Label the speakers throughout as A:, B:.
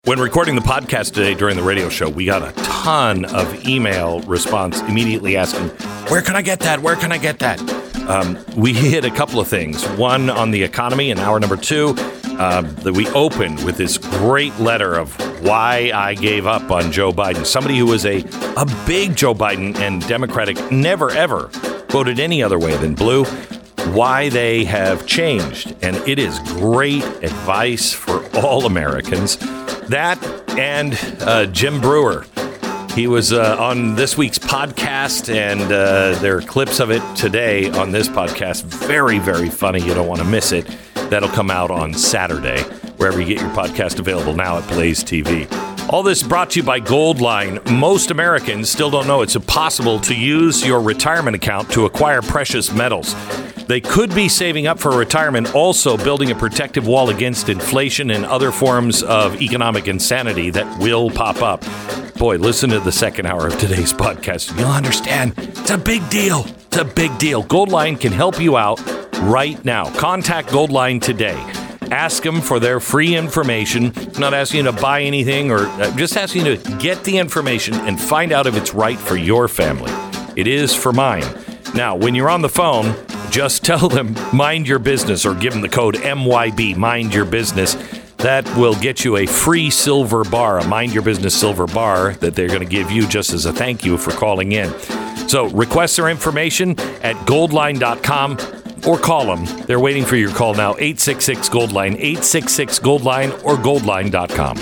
A: When recording the podcast today during the radio show, we got a ton of email response immediately asking, where can I get that? Where can I get that? We hit a couple of things. One on the economy in hour number 2, that we opened with this great letter of why I gave up on Joe Biden. Somebody who was a big Joe Biden and Democratic, never ever voted any other way than blue. Why they have changed. And it is great advice for all Americans. That and Jim Brewer. He was on this week's podcast, and there are clips of it today on this podcast. Very, very funny. You don't want to miss it. That'll come out on Saturday, wherever you get your podcast, available now at Blaze TV. All this brought to you by Goldline. Most Americans still don't know it's possible to use your retirement account to acquire precious metals. They could be saving up for retirement, also building a protective wall against inflation and other forms of economic insanity that will pop up. Boy, listen to the second hour of today's podcast. You'll understand. It's a big deal. It's a big deal. Goldline can help you out right now. Contact Goldline today. Ask them for their free information. I'm not asking you to buy anything, or just asking you to get the information and find out if it's right for your family. It is for mine. Now, when you're on the phone, just tell them, mind your business, or give them the code MYB, mind your business. That will get you a free silver bar, a Mind Your Business silver bar that they're going to give you just as a thank you for calling in. So request their information at goldline.com or call them. They're waiting for your call now, 866-GOLDLINE, 866-GOLDLINE, or goldline.com.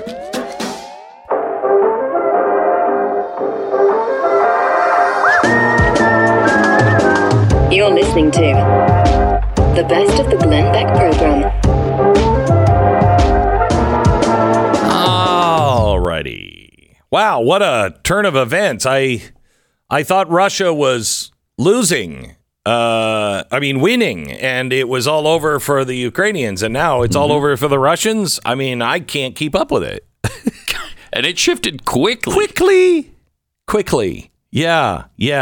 B: You're listening to the best of the Glenn Beck program.
A: Alrighty. Wow, what a turn of events. I thought Russia was losing. Winning, and it was all over for the Ukrainians, and now it's all over for the Russians. I mean, I can't keep up with it.
C: And it shifted quickly.
A: Quickly. Yeah.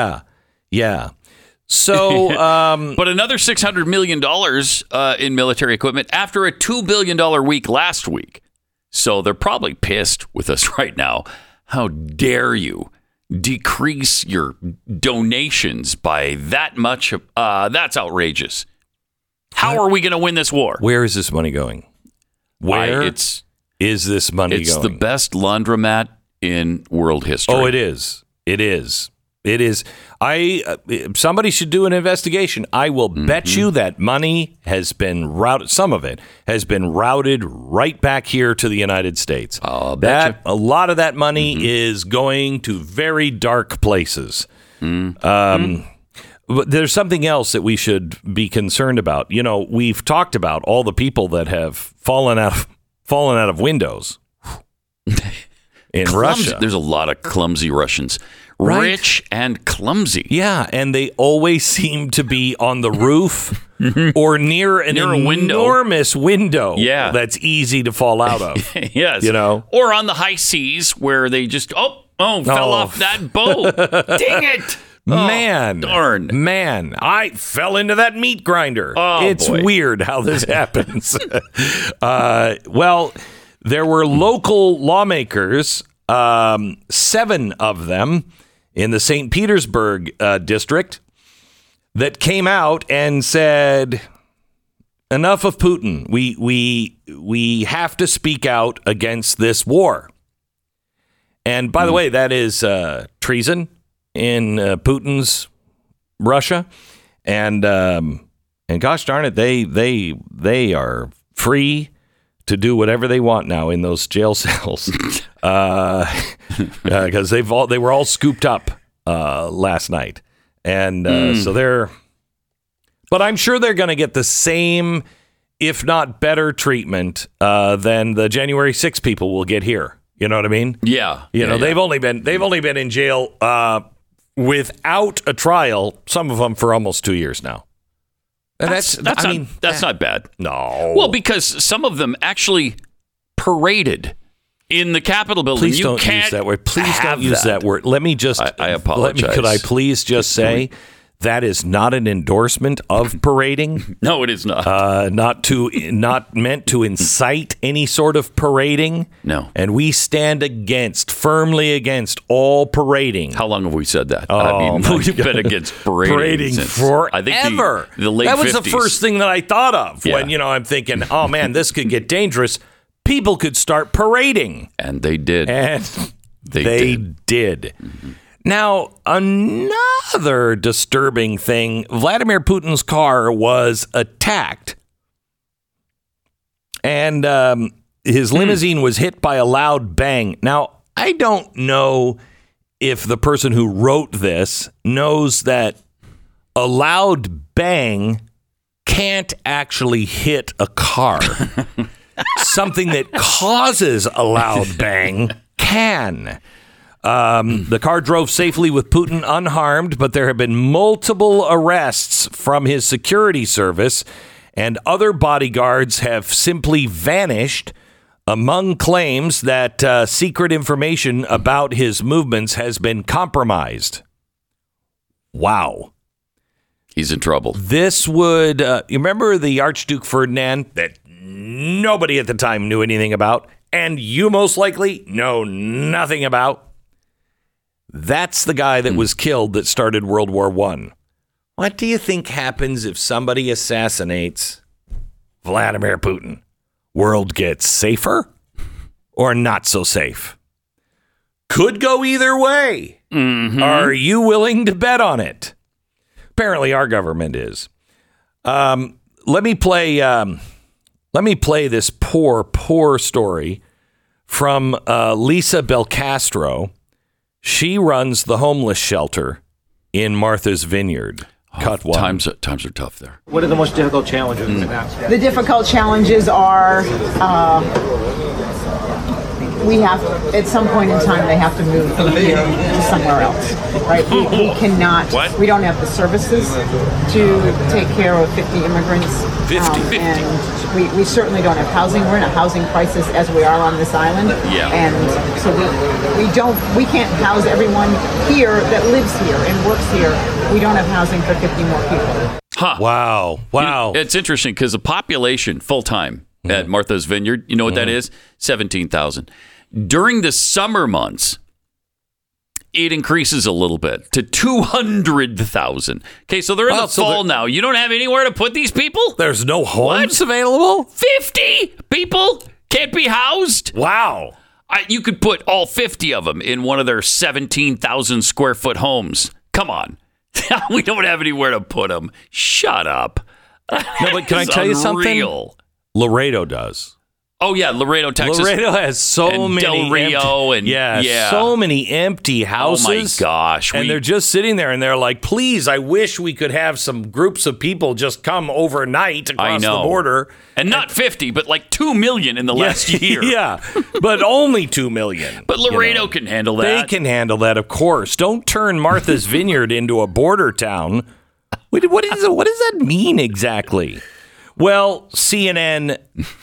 A: So,
C: but another $600 million in military equipment after a $2 billion week last week. So they're probably pissed with us right now. How dare you decrease your donations by that much? That's outrageous. How are we going to win this war?
A: Where is this money going? Where is this money going?
C: It's the best laundromat in world history.
A: Oh, it is. It is. Somebody should do an investigation. I will bet you that money has been routed. Some of it has been routed right back here to the United States. A lot of that money is going to very dark places. But there's something else that we should be concerned about. You know, we've talked about all the people that have fallen out of windows in Russia.
C: There's a lot of clumsy Russians. Right? Rich and clumsy.
A: Yeah, and they always seem to be on the roof or near an enormous window that's easy to fall out of.
C: Yes.
A: You know?
C: Or on the high seas where they just, fell off that boat. Dang it.
A: Darn. Man, I fell into that meat grinder. It's weird how this happens. Well, there were local lawmakers, 7 of them, in the St. Petersburg district, that came out and said, enough of Putin. We have to speak out against this war. And by the way, that is treason in Putin's Russia. And gosh darn it, they are free to do whatever they want now in those jail cells, because they were all scooped up last night, and so they're. But I'm sure they're going to get the same, if not better, treatment than the January 6 people will get here. You know what I mean?
C: Yeah.
A: They've only been in jail without a trial. Some of them for almost 2 years now. And that's not bad.
C: No. Well, because some of them actually paraded in the Capitol building.
A: Please don't use that word. Please don't use that word. Let me just.
C: I apologize.
A: Could I please just say That is not an endorsement of parading.
C: No, it is not.
A: Not meant to incite any sort of parading.
C: No.
A: And we stand firmly against all parading.
C: How long have we said that?
A: Oh,
C: we've been against parading
A: since, forever.
C: I think the late
A: That was
C: 50s.
A: the first thing that I thought of when, I'm thinking, oh man, this could get dangerous. People could start parading.
C: And they did.
A: And they did. Mm-hmm. Now, another disturbing thing, Vladimir Putin's car was attacked. And his limousine was hit by a loud bang. Now, I don't know if the person who wrote this knows that a loud bang can't actually hit a car. Something that causes a loud bang can. The car drove safely with Putin unharmed, but there have been multiple arrests from his security service, and other bodyguards have simply vanished among claims that secret information about his movements has been compromised. Wow.
C: He's in trouble.
A: This would, you remember the Archduke Ferdinand that nobody at the time knew anything about, and you most likely know nothing about? That's the guy that was killed that started World War I. What do you think happens if somebody assassinates Vladimir Putin? World gets safer or not so safe? Could go either way. Mm-hmm. Are you willing to bet on it? Apparently our government is. Let me play this poor story from Lisa Belcastro. She runs the homeless shelter in Martha's Vineyard. Cut one.
C: Times are tough there.
D: What are the most difficult challenges?
E: The difficult challenges are we have, at some point in time, they have to move from here to somewhere else, right? We cannot, we don't have the services to take care of 50 immigrants.
A: 50.
E: And we certainly don't have housing. We're in a housing crisis as we are on this island.
C: Yeah.
E: And so we can't house everyone here that lives here and works here. We don't have housing for 50 more people.
C: Huh.
A: Wow.
C: It's interesting because the population full-time at Martha's Vineyard, you know what that is? 17,000. During the summer months, it increases a little bit to 200,000. Okay, so they're in the fall now. You don't have anywhere to put these people?
A: There's no homes available?
C: 50 people can't be housed?
A: Wow.
C: You could put all 50 of them in one of their 17,000 square foot homes. Come on. We don't have anywhere to put them. Shut up.
A: No, but can I tell you something? Laredo does.
C: Oh, yeah, Laredo, Texas.
A: Laredo has so many
C: Del Rio
A: so many empty houses.
C: Oh, my gosh.
A: And they're just sitting there, and they're like, please, I wish we could have some groups of people just come overnight across the border.
C: And not 50, but like 2 million in the last year.
A: Yeah, but only 2 million.
C: But Laredo can handle that.
A: They can handle that, of course. Don't turn Martha's Vineyard into a border town. What does that mean exactly? Well, CNN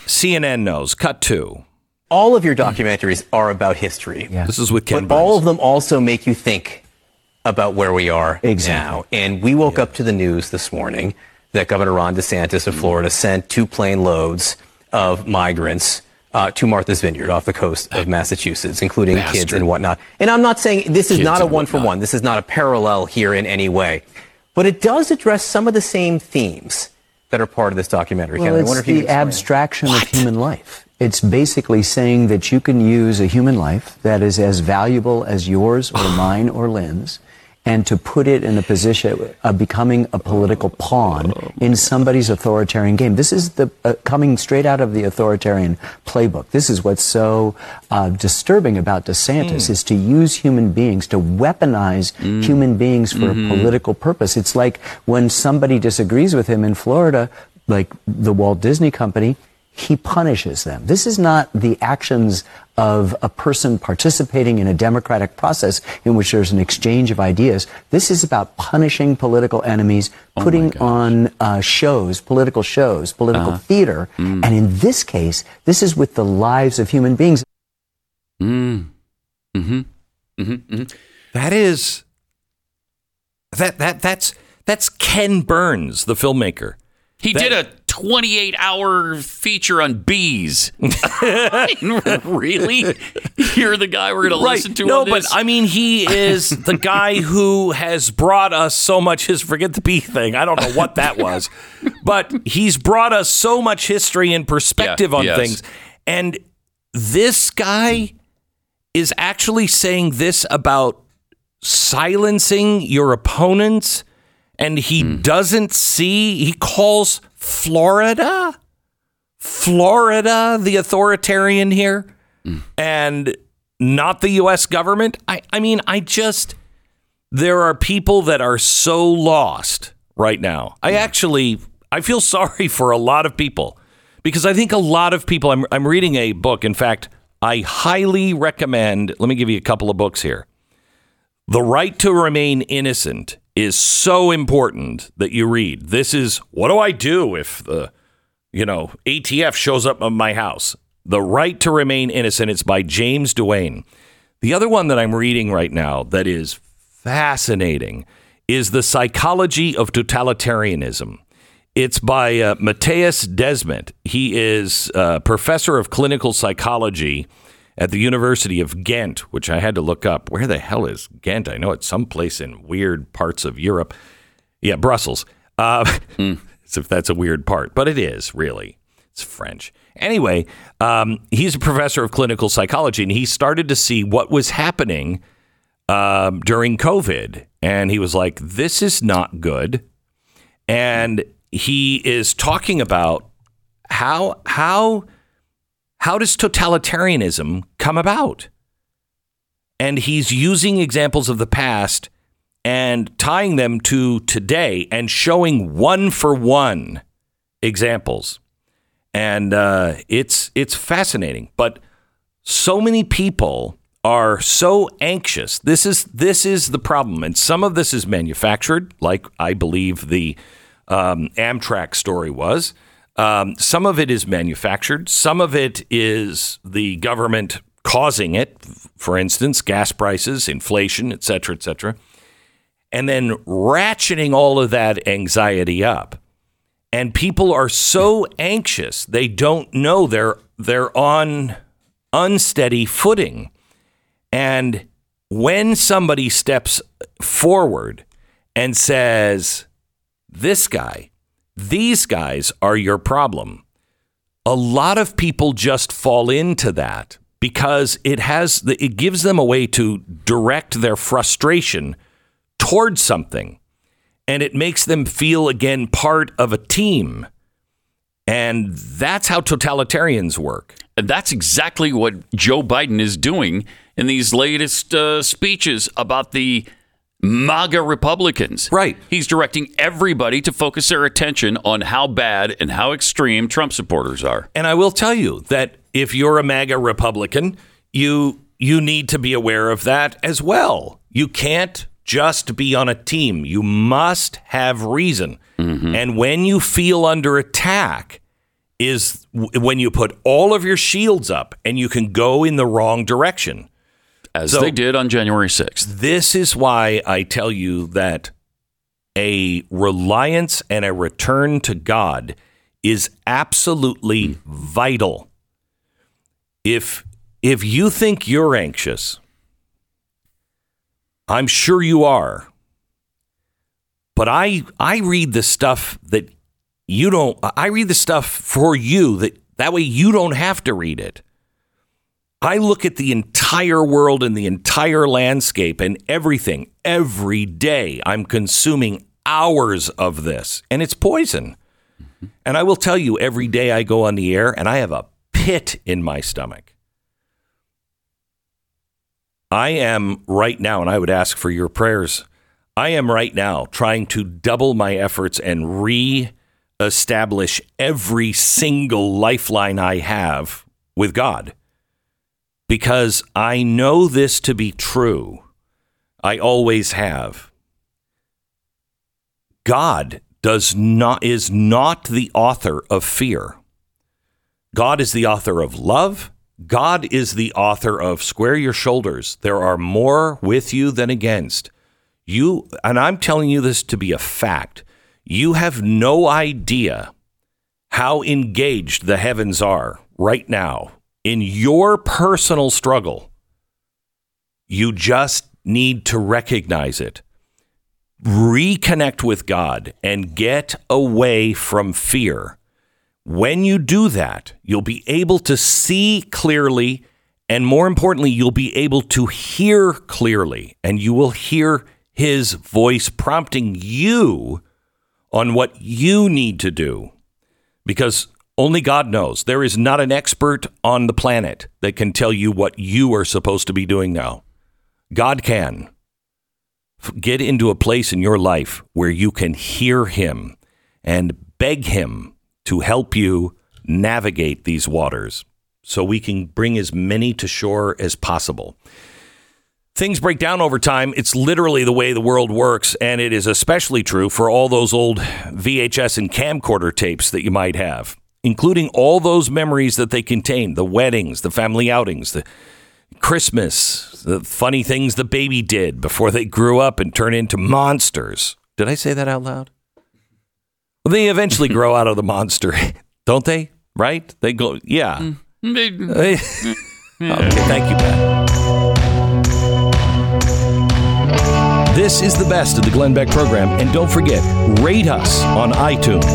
A: knows. Cut 2.
F: All of your documentaries are about history.
A: Yeah. This is with Ken
F: But all of them also make you think about where we are now. And we woke up to the news this morning that Governor Ron DeSantis of Florida sent 2 plane loads of migrants to Martha's Vineyard off the coast of Massachusetts, including kids and whatnot. And I'm not saying this is not a one-for-one. This is not a parallel here in any way. But it does address some of the same themes that are part of this documentary.
G: Well, it's the abstraction of human life. It's basically saying that you can use a human life that is as valuable as yours or mine or Lynn's, and to put it in a position of becoming a political pawn in somebody's authoritarian game. This is the coming straight out of the authoritarian playbook. This is what's so disturbing about DeSantis, is to use human beings, to weaponize human beings for a political purpose. It's like when somebody disagrees with him in Florida, like the Walt Disney Company, he punishes them. This is not the actions of a person participating in a democratic process in which there's an exchange of ideas. This is about punishing political enemies, putting on shows, political theater. And in this case, this is with the lives of human beings.
A: That's Ken Burns, the filmmaker.
C: He did a 28-hour feature on bees. Really? You're the guy we're going to listen to on this?
A: But I mean, he is the guy who has brought us so much forget the bee thing. I don't know what that was. But he's brought us so much history and perspective on things. And this guy is actually saying this about silencing your opponents. And he doesn't see, he calls Florida the authoritarian here and not the U.S. government. I mean, there are people that are so lost right now. I feel sorry for a lot of people because I think a lot of people, I'm reading a book. In fact, I highly recommend, let me give you a couple of books here. The Right to Remain Innocent is so important that you read. This is, what do I do if the, ATF shows up at my house? The Right to Remain Innocent. It's by James Duane. The other one that I'm reading right now that is fascinating is The Psychology of Totalitarianism. It's by Matthias Desmet. He is a professor of clinical psychology at the University of Ghent, which I had to look up. Where the hell is Ghent? I know it's someplace in weird parts of Europe. Yeah, Brussels. If that's a weird part, but it is, really. It's French. Anyway, he's a professor of clinical psychology, and he started to see what was happening during COVID. And he was like, this is not good. And he is talking about how does totalitarianism come about? And he's using examples of the past and tying them to today and showing one-for-one examples. And it's fascinating. But so many people are so anxious. This is the problem. And some of this is manufactured, like I believe the Amtrak story was. Some of it is manufactured. Some of it is the government causing it. For instance, gas prices, inflation, et cetera, et cetera. And then ratcheting all of that anxiety up. And people are so anxious, they don't know they're on unsteady footing. And when somebody steps forward and says, these guys are your problem, a lot of people just fall into that because it gives them a way to direct their frustration towards something. And it makes them feel, again, part of a team. And that's how totalitarians work.
C: And that's exactly what Joe Biden is doing in these latest speeches about the MAGA Republicans.
A: Right.
C: He's directing everybody to focus their attention on how bad and how extreme Trump supporters are.
A: And I will tell you that if you're a MAGA Republican, you need to be aware of that as well. You can't just be on a team. You must have reason. Mm-hmm. And when you feel under attack is when you put all of your shields up and you can go in the wrong direction.
C: As they did on January 6th.
A: This is why I tell you that a reliance and a return to God is absolutely vital. If you think you're anxious, I'm sure you are. But I read the stuff that you don't. I read the stuff for you that way you don't have to read it. I look at the entire world and the entire landscape and everything. Every day I'm consuming hours of this, and it's poison. Mm-hmm. And I will tell you, every day I go on the air and I have a pit in my stomach. I am right now, and I would ask for your prayers, I am right now trying to double my efforts and re-establish every single lifeline I have with God. Because I know this to be true. I always have. God is not the author of fear. God is the author of love. God is the author of square your shoulders. There are more with you than against. And I'm telling you this to be a fact, you have no idea how engaged the heavens are right now in your personal struggle. You just need to recognize it. Reconnect with God and get away from fear. When you do that, you'll be able to see clearly, and more importantly, you'll be able to hear clearly, and you will hear his voice prompting you on what you need to do. Because only God knows. There is not an expert on the planet that can tell you what you are supposed to be doing now. God can. Get into a place in your life where you can hear him and beg him to help you navigate these waters so we can bring as many to shore as possible. Things break down over time. It's literally the way the world works, and it is especially true for all those old VHS and camcorder tapes that you might have, including all those memories that they contain, the weddings, the family outings, the Christmas, the funny things the baby did before they grew up and turned into monsters. Did I say that out loud? Well, they eventually grow out of the monster, don't they? Right? They go, yeah. Okay, thank you, Pat. This is the best of the Glenn Beck program, and don't forget, rate us on iTunes.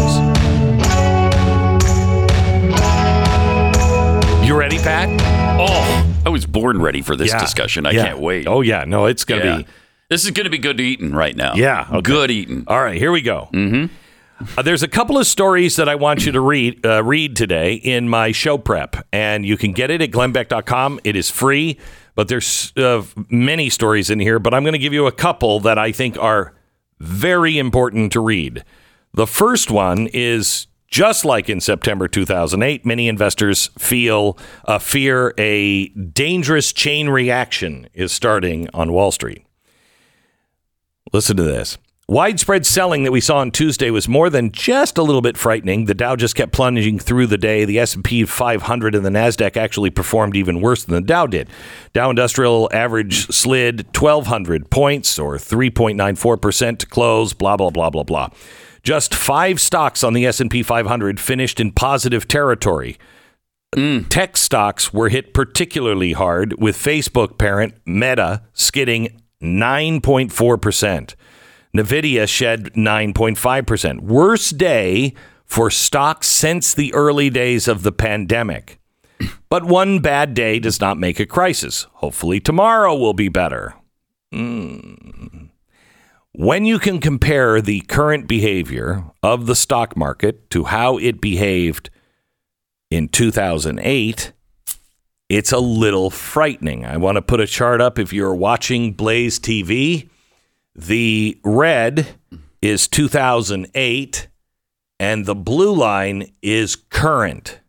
A: You ready, Pat?
C: Oh, I was born ready for this discussion. I can't wait.
A: Oh, yeah. No, it's going to be...
C: This is going to be good eating right now.
A: Yeah. Okay.
C: Good eating.
A: All right, here we go. There's a couple of stories that I want you to read today in my show prep, and you can get it at glennbeck.com. It is free, but there's many stories in here, but I'm going to give you a couple that I think are very important to read. The first one is, just like in September 2008, many investors fear a dangerous chain reaction is starting on Wall Street. Listen to this. Widespread selling that we saw on Tuesday was more than just a little bit frightening. The Dow just kept plunging through the day. The S&P 500 and the NASDAQ actually performed even worse than the Dow did. Dow Industrial average slid 1,200 points or 3.94% to close, blah, blah, blah, blah, blah. Just 5 stocks on the S&P 500 finished in positive territory. Tech stocks were hit particularly hard, with Facebook parent Meta skidding 9.4%. NVIDIA shed 9.5%. Worst day for stocks since the early days of the pandemic. But one bad day does not make a crisis. Hopefully tomorrow will be better. When you can compare the current behavior of the stock market to how it behaved in 2008, it's a little frightening. I want to put a chart up if you're watching Blaze TV. The red is 2008, and the blue line is current.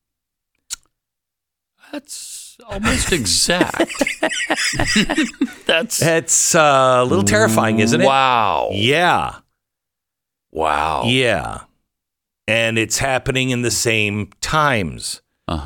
C: That's almost exact. That's
A: a little terrifying, isn't it?
C: Wow.
A: Yeah.
C: Wow.
A: Yeah. And it's happening in the same times.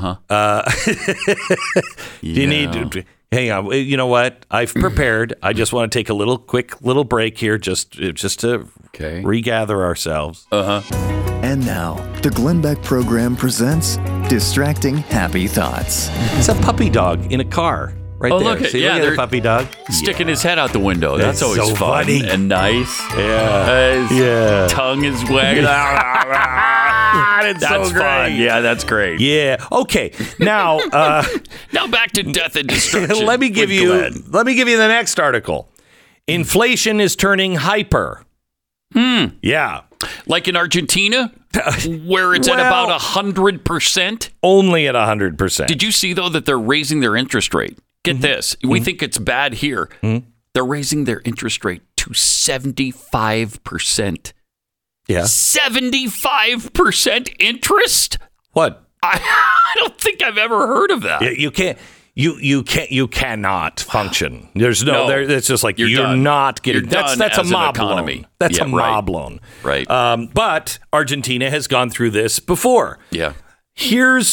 A: You need to... Hang on. You know what? I've prepared. I just want to take a quick little break here just to regather ourselves.
D: And now, the Glenn Beck program presents Distracting Happy Thoughts.
A: It's a puppy dog in a car right there.
C: Look at,
A: See, look at the puppy dog.
C: Sticking his head out the window. That's always
A: so
C: fun
A: funny.
C: and nice.
A: Yeah.
C: His tongue is wagging.
A: That's
C: so
A: so
C: great.
A: fun.
C: Yeah, that's great.
A: Yeah. Okay. Now,
C: Now back to death and destruction.
A: let me give you the next article. Inflation is turning hyper. Yeah.
C: Like in Argentina, where it's at about 100%.
A: Only at 100%.
C: Did you see, though, that they're raising their interest rate? Get this. We think it's bad here. They're raising their interest rate to 75%.
A: Yeah.
C: 75% interest?
A: What?
C: I don't think I've ever heard of that.
A: You can't. You cannot function. There's no. It's just like you're
C: done.
A: Not getting.
C: You're
A: that's
C: done
A: a
C: as
A: mob
C: an economy.
A: loan. That's a mob loan.
C: Right.
A: But Argentina has gone through this before.
C: Yeah.
A: Here's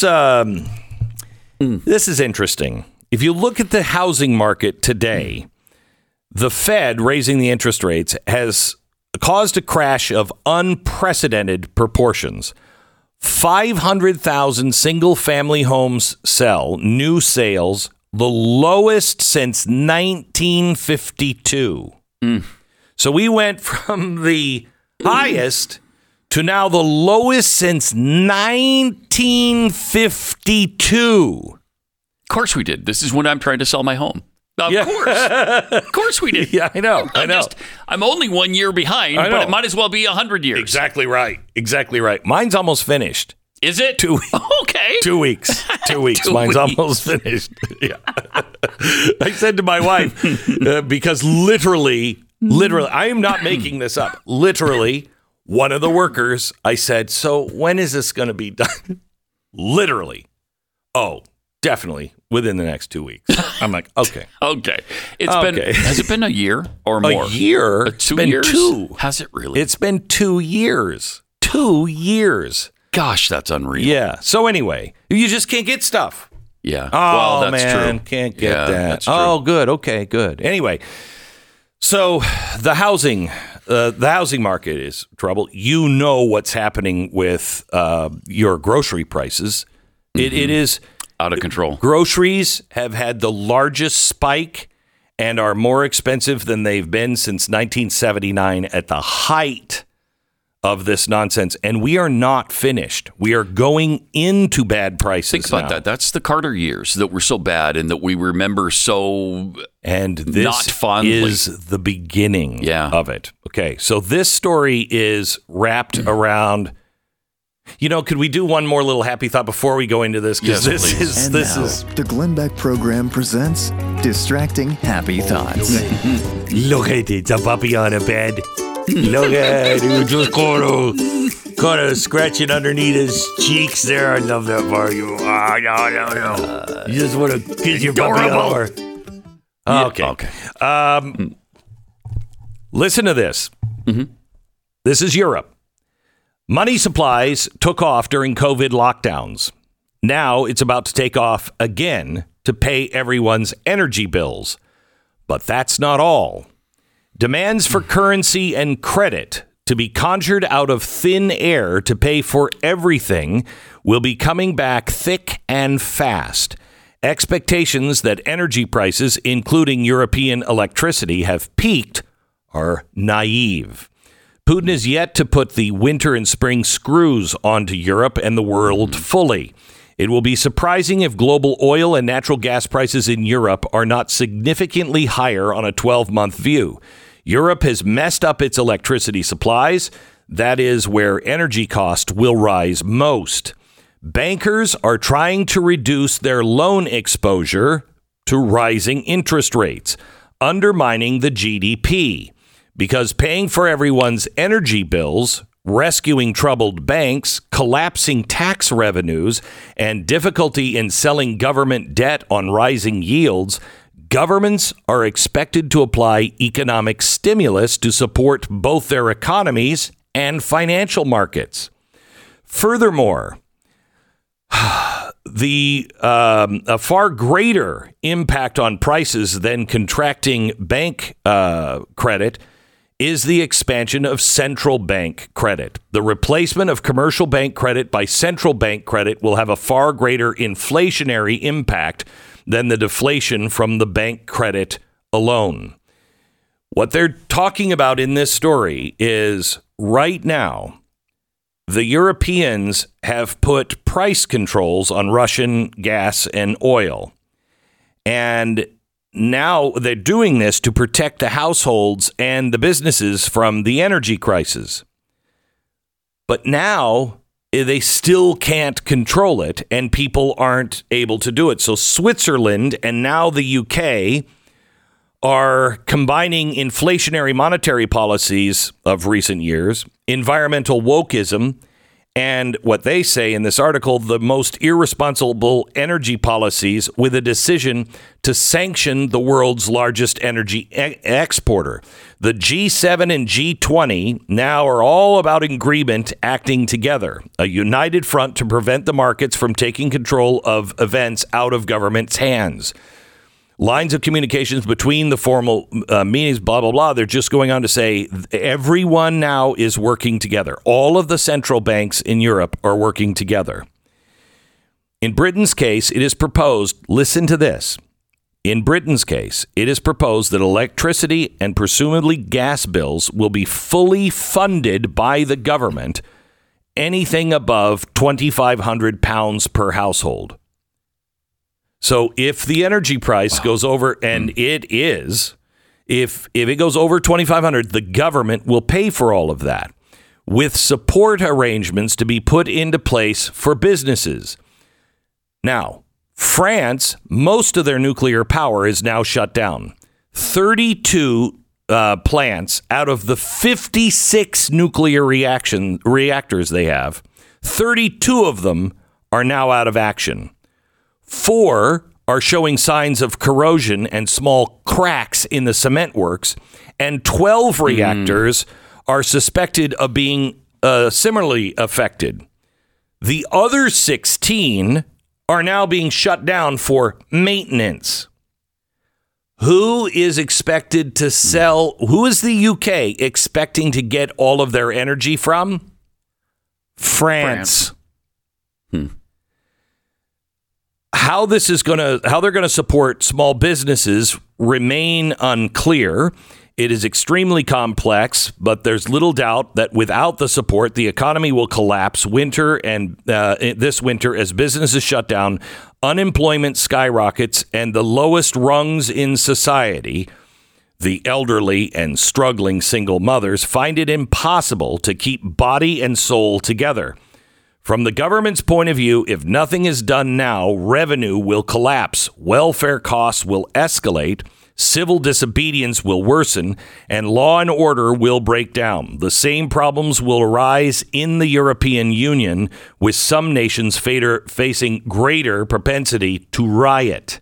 A: this is interesting. If you look at the housing market today, the Fed raising the interest rates has caused a crash of unprecedented proportions. 500,000 single-family homes sell, new sales, the lowest since 1952. So we went from the highest to now the lowest since 1952.
C: Of course we did. This is when I'm trying to sell my home. Of course we did.
A: Yeah, I know.
C: I'm only 1 year behind, but it might as well be 100 years.
A: Exactly right. Mine's almost finished.
C: Is it?
A: 2 weeks.
C: Okay.
A: 2 weeks. 2 weeks. Mine's almost finished. Yeah. I said to my wife, because literally, I am not making this up. Literally, one of the workers, I said, so when is this going to be done? Literally. Oh, definitely within the next 2 weeks. I'm like, okay.
C: Okay. Has it been a year or more?
A: A year?
C: 2 years?
A: Two.
C: Has it really?
A: It's been 2 years. 2 years.
C: Gosh, that's unreal.
A: Yeah. So anyway, you just can't get stuff.
C: Yeah.
A: Oh,
C: well, that's
A: man,
C: true.
A: Can't get that.
C: That's true.
A: Oh, good. Okay, good. Anyway, so the housing market is trouble. You know what's happening with your grocery prices.
C: Mm-hmm.
A: It is
C: out of control.
A: Groceries have had the largest spike and are more expensive than they've been since 1979 at the height of this nonsense. And we are not finished. We are going into bad prices.
C: Think about that. That's the Carter years that were so bad and that we remember so
A: and this
C: not fondly.
A: Is the beginning of it. Okay, so this story is wrapped around... You know, could we do one more little happy thought before we go into this? Because this is
D: the Glenn Beck program presents Distracting Happy Thoughts.
A: Look at it, it's a puppy on a bed. Look at it, just kind of scratching underneath his cheeks there. I love that part. You, no. You just want to kiss your puppy over. Okay. Listen to this. Mm-hmm. This is Europe. Money supplies took off during COVID lockdowns. Now it's about to take off again to pay everyone's energy bills. But that's not all. Demands for currency and credit to be conjured out of thin air to pay for everything will be coming back thick and fast. Expectations that energy prices, including European electricity, have peaked are naive. Putin is yet to put the winter and spring screws onto Europe and the world fully. It will be surprising if global oil and natural gas prices in Europe are not significantly higher on a 12-month view. Europe has messed up its electricity supplies. That is where energy cost will rise most. Bankers are trying to reduce their loan exposure to rising interest rates, undermining the GDP. Because paying for everyone's energy bills, rescuing troubled banks, collapsing tax revenues, and difficulty in selling government debt on rising yields, governments are expected to apply economic stimulus to support both their economies and financial markets. Furthermore, a far greater impact on prices than contracting bank credit is the expansion of central bank credit. The replacement of commercial bank credit by central bank credit will have a far greater inflationary impact than the deflation from the bank credit alone. What they're talking about in this story is right now, the Europeans have put price controls on Russian gas and oil. And now they're doing this to protect the households and the businesses from the energy crisis. But now they still can't control it, and people aren't able to do it. So Switzerland and now the UK are combining inflationary monetary policies of recent years, environmental wokeism, and what they say in this article, the most irresponsible energy policies with a decision to sanction the world's largest energy exporter. The G7 and G20 now are all about agreement acting together, a united front to prevent the markets from taking control of events out of government's hands. Lines of communications between the formal meetings, blah, blah, blah. They're just going on to say everyone now is working together. All of the central banks in Europe are working together. In Britain's case, it is proposed, listen to this. In Britain's case, it is proposed that electricity and presumably gas bills will be fully funded by the government, anything above £2,500 per household. So if the energy price goes over, and it is, if it goes over $2,500, the government will pay for all of that, with support arrangements to be put into place for businesses. Now, France, most of their nuclear power is now shut down. 32 plants out of the 56 nuclear reactors they have, 32 of them are now out of action. 4 are showing signs of corrosion and small cracks in the cement works, and 12 reactors are suspected of being similarly affected. The other 16 are now being shut down for maintenance. Who is expected to sell? Who is the UK expecting to get all of their energy from? France. How they're going to support small businesses remain unclear. It is extremely complex, but there's little doubt that without the support, the economy will collapse this winter as businesses shut down, unemployment skyrockets, and the lowest rungs in society, the elderly and struggling single mothers, find it impossible to keep body and soul together. From the government's point of view, if nothing is done now, revenue will collapse, welfare costs will escalate, civil disobedience will worsen, and law and order will break down. The same problems will arise in the European Union, with some nations facing greater propensity to riot.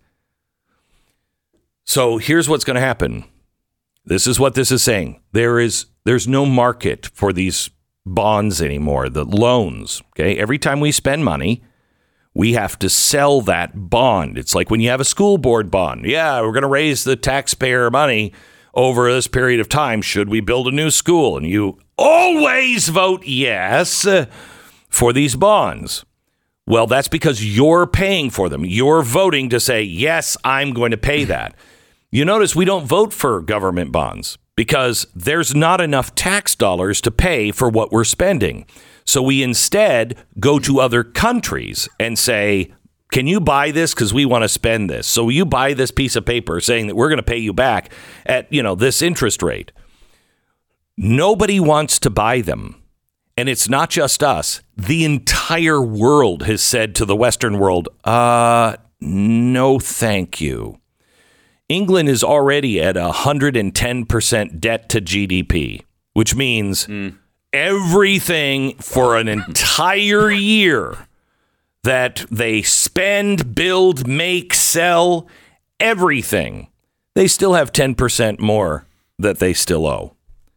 A: So here's what's going to happen. This is what this is saying. There's no market for these bonds anymore, the loans. Okay, every time we spend money, we have to sell that bond. It's like when you have a school board bond. Yeah, we're going to raise the taxpayer money over this period of time. Should we build a new school? And you always vote yes for these bonds. Well, that's because you're paying for them. You're voting to say, yes, I'm going to pay that. You notice we don't vote for government bonds because there's not enough tax dollars to pay for what we're spending. So we instead go to other countries and say, can you buy this? Because we want to spend this. So you buy this piece of paper saying that we're going to pay you back at, this interest rate. Nobody wants to buy them. And it's not just us. The entire world has said to the Western world, no, thank you. England is already at 110% debt to GDP, which means everything for an entire year that they spend, build, make, sell, everything, they still have 10% more that they still owe.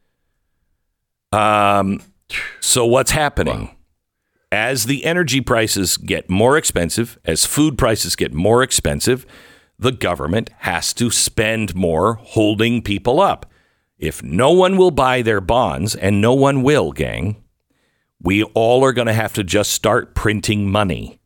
A: So what's happening? Wow. As the energy prices get more expensive, as food prices get more expensive, the government has to spend more holding people up. If no one will buy their bonds, and no one will, gang, we all are going to have to just start printing money.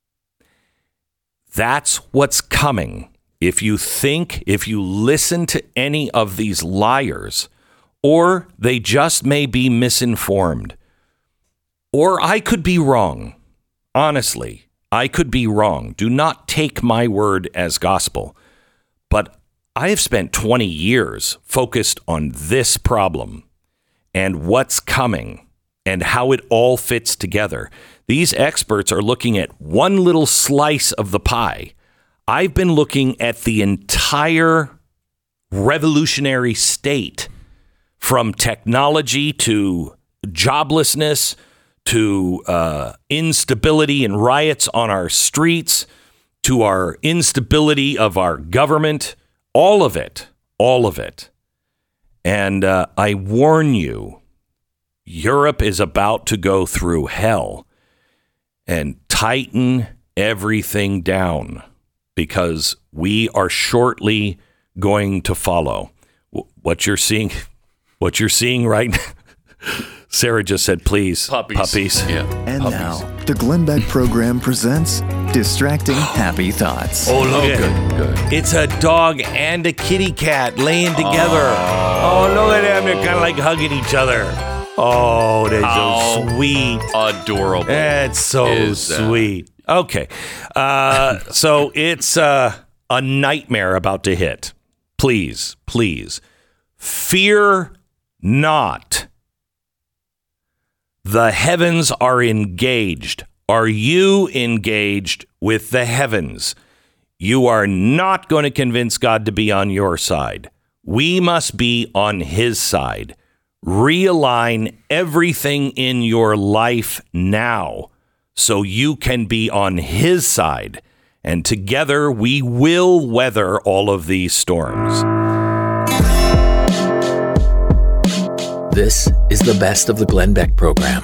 A: That's what's coming. If you listen to any of these liars, or they just may be misinformed, or I could be wrong. Honestly, I could be wrong. Do not take my word as gospel. But I have spent 20 years focused on this problem and what's coming and how it all fits together. These experts are looking at one little slice of the pie. I've been looking at the entire revolutionary state, from technology to joblessness to instability and riots on our streets, to our instability of our government, all of it. And I warn you, Europe is about to go through hell and tighten everything down. because we are shortly going to follow. What you're seeing right now. Sarah just said, please, puppies.
C: Yeah.
D: And
C: puppies.
D: now, the Glenn Beck program presents Distracting Happy Thoughts.
A: Oh, look at it.
C: Good.
A: It's a dog and a kitty cat laying together. Oh, look at them. They're kind of like hugging each other. Oh, they're so sweet.
C: Adorable.
A: It's so sweet. Okay. So it's a nightmare about to hit. Please, fear not. The heavens are engaged. Are you engaged with the heavens? You are not going to convince God to be on your side. We must be on his side. Realign everything in your life now so you can be on his side. And together we will weather all of these storms.
H: This is the best of the Glenn Beck program.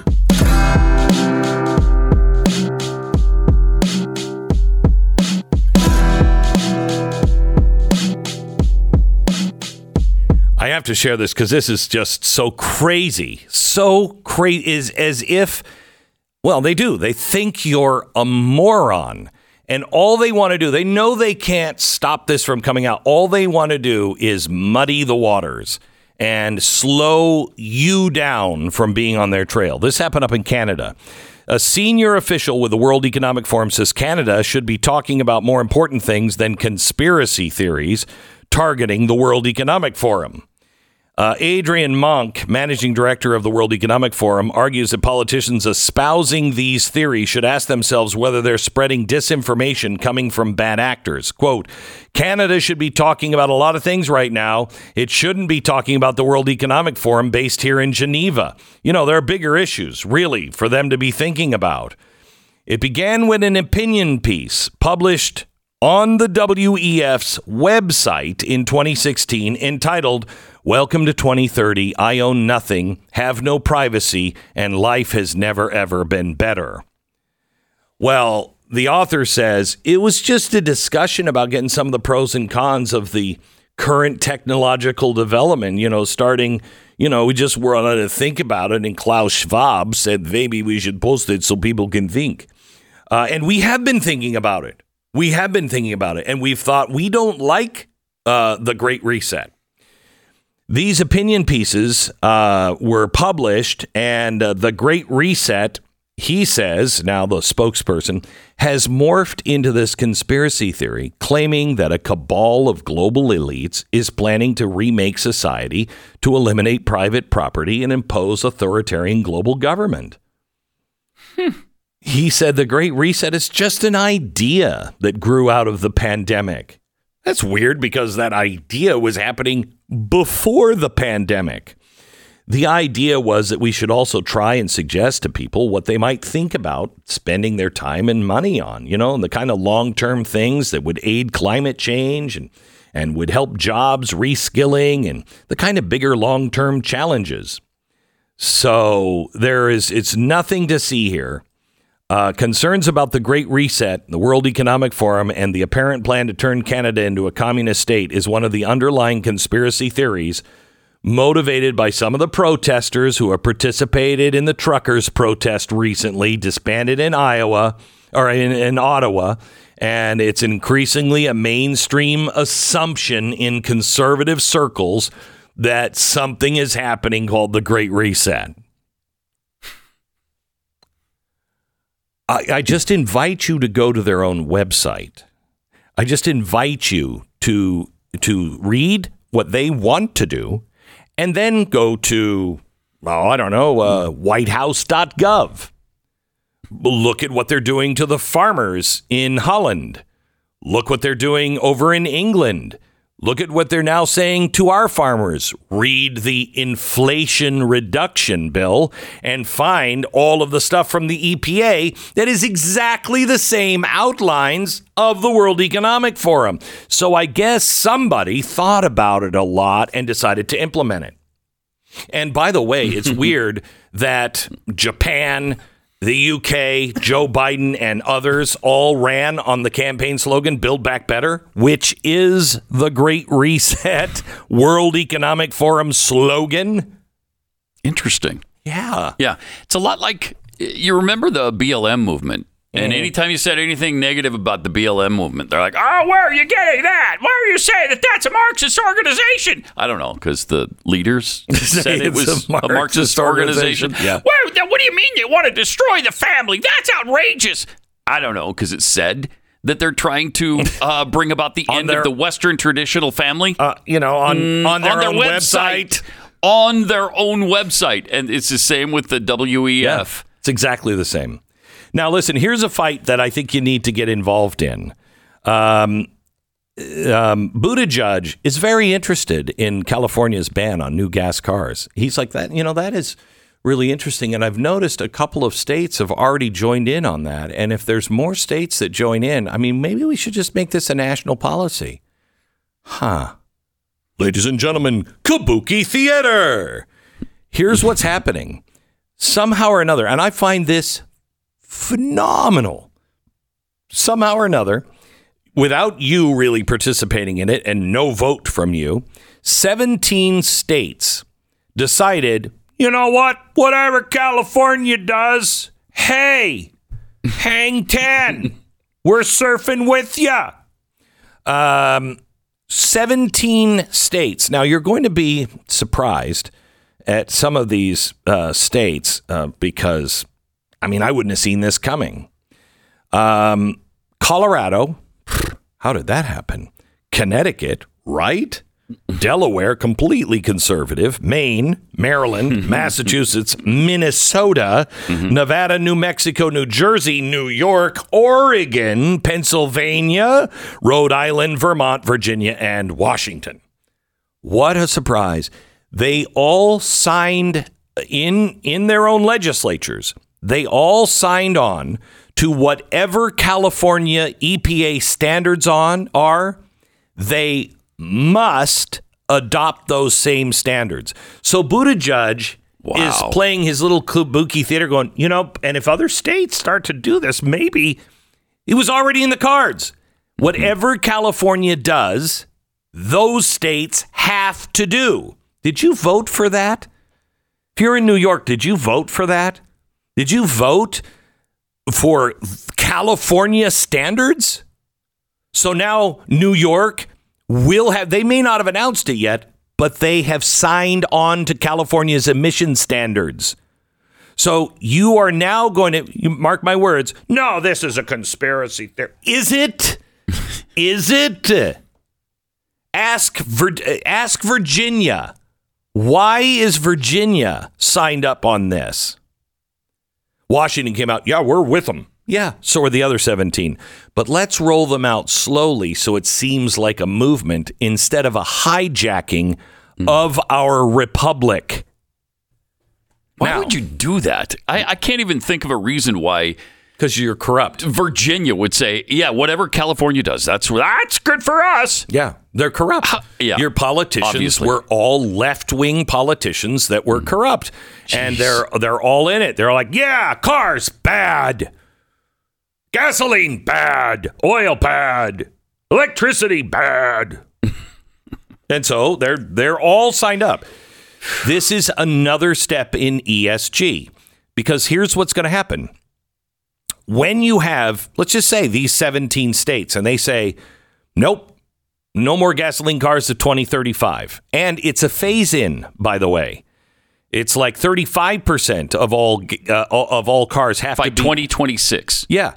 A: I have to share this because this is just so crazy. So crazy. Is as if, well, they do. They think you're a moron. And all they want to do, they know they can't stop this from coming out. All they want to do is muddy the waters and slow you down from being on their trail. This happened up in Canada. A senior official with the World Economic Forum says Canada should be talking about more important things than conspiracy theories targeting the World Economic Forum. Adrian Monk, managing director of the World Economic Forum, argues that politicians espousing these theories should ask themselves whether they're spreading disinformation coming from bad actors. Quote, Canada should be talking about a lot of things right now. It shouldn't be talking about the World Economic Forum based here in Geneva. You know, there are bigger issues, really, for them to be thinking about. It began with an opinion piece published on the WEF's website in 2016 entitled, Welcome to 2030, I own nothing, have no privacy, and life has never, ever been better. Well, the author says it was just a discussion about getting some of the pros and cons of the current technological development, starting, we just were on to think about it, and Klaus Schwab said maybe we should post it so people can think. And we have been thinking about it. And we've thought we don't like the Great Reset. These opinion pieces were published, and the Great Reset, he says, now the spokesperson, has morphed into this conspiracy theory, claiming that a cabal of global elites is planning to remake society to eliminate private property and impose authoritarian global government. He said the Great Reset is just an idea that grew out of the pandemic. That's weird because that idea was happening before the pandemic. The idea was that we should also try and suggest to people what they might think about spending their time and money on, and the kind of long-term things that would aid climate change and would help jobs, reskilling, and the kind of bigger long-term challenges. So it's nothing to see here. Concerns about the Great Reset, the World Economic Forum, and the apparent plan to turn Canada into a communist state is one of the underlying conspiracy theories motivated by some of the protesters who have participated in the truckers' protest recently, disbanded in Ottawa, and it's increasingly a mainstream assumption in conservative circles that something is happening called the Great Reset. I just invite you to go to their own website. I just invite you to read what they want to do and then go to, whitehouse.gov. Look at what they're doing to the farmers in Holland. Look what they're doing over in England. Look at what they're now saying to our farmers. Read the Inflation Reduction Bill and find all of the stuff from the EPA that is exactly the same outlines of the World Economic Forum. So I guess somebody thought about it a lot and decided to implement it. And by the way, it's weird that Japan the UK, Joe Biden, and others all ran on the campaign slogan, Build Back Better, which is the Great Reset World Economic Forum slogan.
C: Interesting.
A: Yeah.
C: Yeah. It's a lot like, you remember the BLM movement? And anytime you said anything negative about the BLM movement, they're like, oh, where are you getting that? Where are you saying that that's a Marxist organization? I don't know, because the leaders said it was a Marxist organization.
A: Yeah.
C: What do you mean you want to destroy the family? That's outrageous. I don't know, because it said that they're trying to bring about the end of the Western traditional family.
A: On their own website.
C: On their own website. And it's the same with the WEF.
A: Yeah, it's exactly the same. Now, listen, here's a fight that I think you need to get involved in. Buttigieg is very interested in California's ban on new gas cars. He's like, that is really interesting. And I've noticed a couple of states have already joined in on that. And if there's more states that join in, I mean, maybe we should just make this a national policy. Huh. Ladies and gentlemen, Kabuki Theater. Here's what's happening. Somehow or another, and I find this phenomenal. Somehow or another, without you really participating in it and no vote from you, 17 states decided, you know what? Whatever California does, hey, hang 10. We're surfing with ya. 17 states. Now, you're going to be surprised at some of these states because, I mean, I wouldn't have seen this coming. Colorado, how did that happen? Connecticut, right? Delaware, completely conservative. Maine, Maryland, Massachusetts, Minnesota, Nevada, New Mexico, New Jersey, New York, Oregon, Pennsylvania, Rhode Island, Vermont, Virginia, and Washington. What a surprise. They all signed in their own legislatures. They all signed on to whatever California EPA standards are. They must adopt those same standards. So Buttigieg is playing his little kabuki theater going, and if other states start to do this, maybe it was already in the cards. Whatever California does, those states have to do. Did you vote for that? If you're in New York, did you vote for that? Did you vote for California standards? So now New York will have, they may not have announced it yet, but they have signed on to California's emission standards. So you are now going to, you mark my words, no, this is a conspiracy theory. Is it? Is it? Ask Virginia. Why is Virginia signed up on this? Washington came out, yeah, we're with them. Yeah, so are the other 17. But let's roll them out slowly so it seems like a movement instead of a hijacking of our republic.
C: Why would you do that? I can't even think of a reason why.
A: Because you're corrupt.
C: Virginia would say, yeah, whatever California does, that's good for us.
A: Yeah, they're corrupt.
C: Yeah,
A: your politicians
C: obviously
A: were all left-wing politicians that were corrupt. Jeez. And they're all in it. They're like, yeah, cars, bad. Gasoline, bad. Oil, bad. Electricity, bad. And so they're all signed up. This is another step in ESG. Because here's what's going to happen. When you have, let's just say, these 17 states, and they say, nope, no more gasoline cars to 2035. And it's a phase-in, by the way. It's like 35% of all cars have to be...
C: By 2026.
A: Yeah.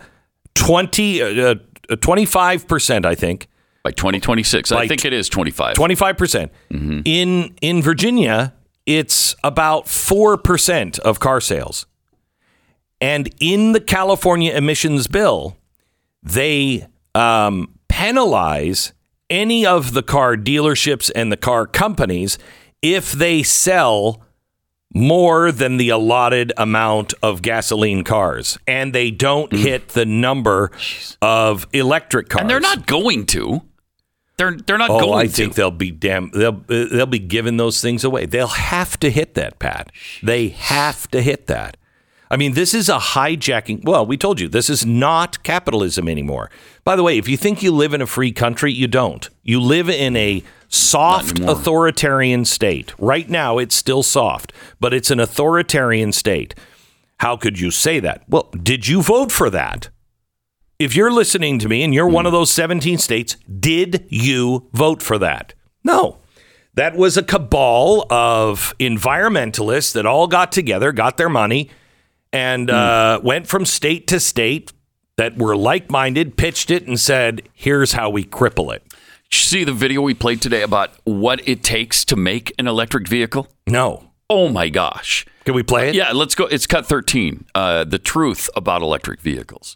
A: 25%, I think.
C: By 2026. I think it is 25.
A: 25%. Mm-hmm. In Virginia, it's about 4% of car sales. And in the California emissions bill, they penalize any of the car dealerships and the car companies if they sell more than the allotted amount of gasoline cars, and they don't hit the number of electric cars.
C: And they're not going to. They're not going to.
A: I think they'll be they'll be giving those things away. They'll have to hit that, Pat. They have to hit that. I mean, this is a hijacking. Well, we told you, this is not capitalism anymore. By the way, if you think you live in a free country, you don't. You live in a soft authoritarian state. Right now, it's still soft, but it's an authoritarian state. How could you say that? Well, did you vote for that? If you're listening to me and you're one of those 17 states, did you vote for that? No. That was a cabal of environmentalists that all got together, got their money, and went from state to state that were like-minded, pitched it, and said, here's how we cripple it.
C: Did you see the video we played today about what it takes to make an electric vehicle?
A: No.
C: Oh, my gosh.
A: Can we play it?
C: Yeah, let's go. It's cut 13, the truth about electric vehicles.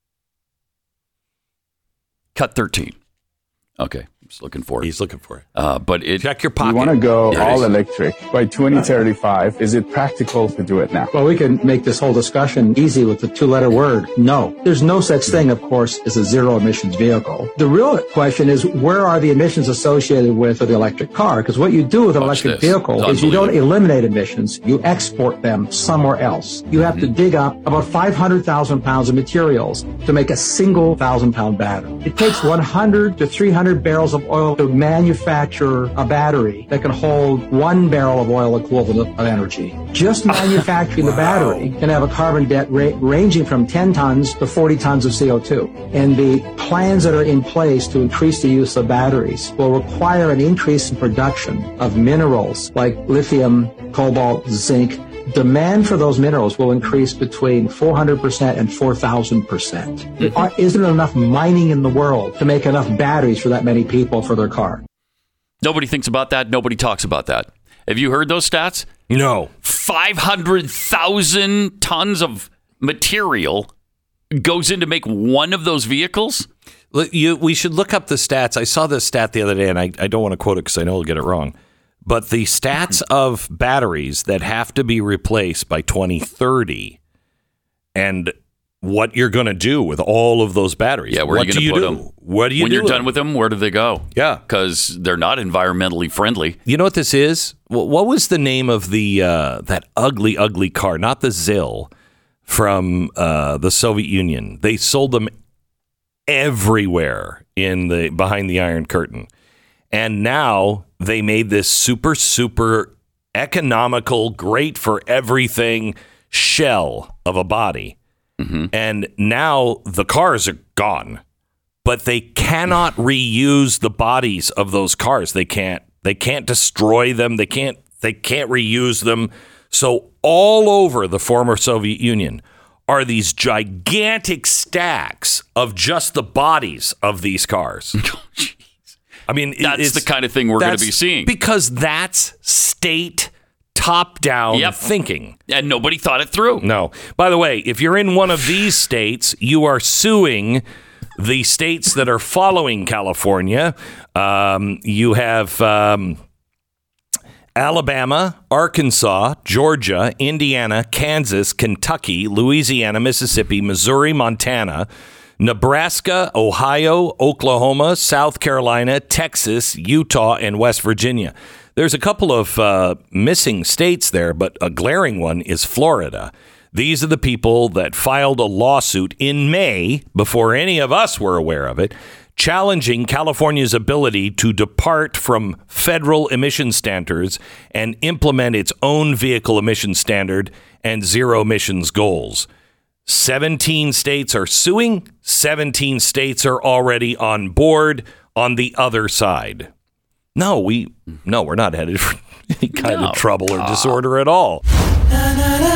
C: Cut 13. Okay. Just looking for it.
A: He's looking for it.
C: But
A: check your pocket.
I: We want to go all electric by 2035. Is it practical to do it now?
J: Well, we can make this whole discussion easy with the two-letter word, no. There's no such thing, of course, as a zero-emissions vehicle. The real question is, where are the emissions associated with the electric car? Because what you do with an electric vehicle is you don't eliminate emissions, you export them somewhere else. You have to dig up about 500,000 pounds of materials to make a single 1,000-pound battery. It takes 100 to 300 barrels of oil to manufacture a battery that can hold 1 barrel of oil equivalent of energy. Just manufacturing the battery can have a carbon debt ranging from 10 tons to 40 tons of CO2. And the plans that are in place to increase the use of batteries will require an increase in production of minerals like lithium, cobalt, zinc. Demand for those minerals will increase between 400% and 4,000%. Isn't there enough mining in the world to make enough batteries for that many people for their car?
C: Nobody thinks about that. Nobody talks about that. Have you heard those stats?
A: No.
C: 500,000 tons of material goes in to make one of those vehicles?
A: We should look up the stats. I saw this stat the other day, and I don't want to quote it because I know I'll get it wrong. But the stats of batteries that have to be replaced by 2030 and what you're going to do with all of those batteries.
C: Yeah, where are you going to put them?
A: What do you do?
C: When you're done with them, where do they go?
A: Yeah.
C: Because they're not environmentally friendly.
A: You know what this is? What was the name of the that ugly, ugly car? Not the ZIL from the Soviet Union. They sold them everywhere behind the Iron Curtain. And now they made this super, super economical, great for everything shell of a body. Mm-hmm. And now the cars are gone, but they cannot reuse the bodies of those cars. They can't destroy them. They can't reuse them. So all over the former Soviet Union are these gigantic stacks of just the bodies of these cars. I mean,
C: that's the kind of thing we're going to be seeing.
A: Because that's state top-down thinking.
C: And nobody thought it through.
A: No. By the way, if you're in one of these states, you are suing the states that are following California. You have Alabama, Arkansas, Georgia, Indiana, Kansas, Kentucky, Louisiana, Mississippi, Missouri, Montana, Nebraska, Ohio, Oklahoma, South Carolina, Texas, Utah, and West Virginia. There's a couple of missing states there, but a glaring one is Florida. These are the people that filed a lawsuit in May, before any of us were aware of it, challenging California's ability to depart from federal emission standards and implement its own vehicle emission standard and zero emissions goals. 17 states are suing. 17 states are already on board on the other side. No, we're not headed for any kind of trouble or disorder at all.